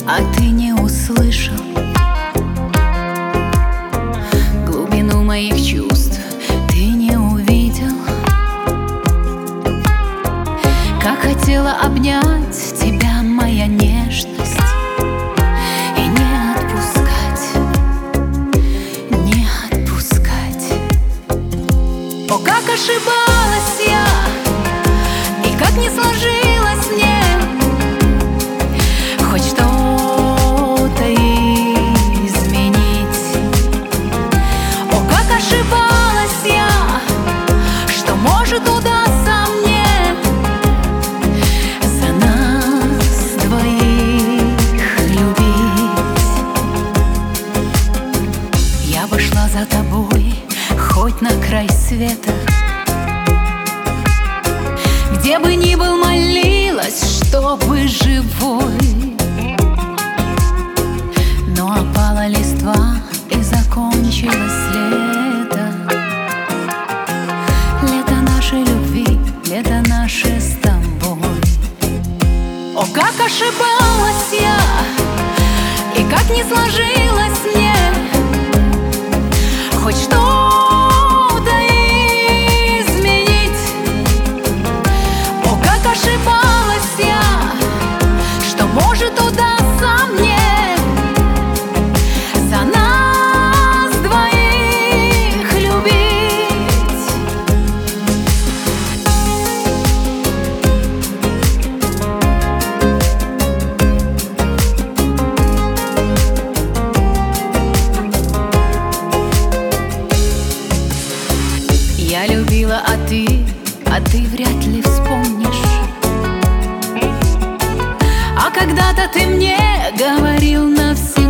а ты не услышал глубину моих чувств, ты не увидел. Как хотела обнять тебя моя нежность и не отпускать, не отпускать. О, как ошибалась я, и как не сложилось мне хоть что-то изменить. О, как ошибалась я, что может удастся мне за нас двоих любить. Я бы шла за тобой хоть на край света, где бы ни был, молилась, чтобы живой. Но опала листва и закончилось лето. Лето нашей любви, лето наше с тобой. О, как ошибалась я, и как не сложилось мне хоть что-то изменить. О, как ошибалась я, что может удастся мне за нас двоих любить. Я любила, а ты вряд ли вспомнишь. А когда-то ты мне говорил навсегда: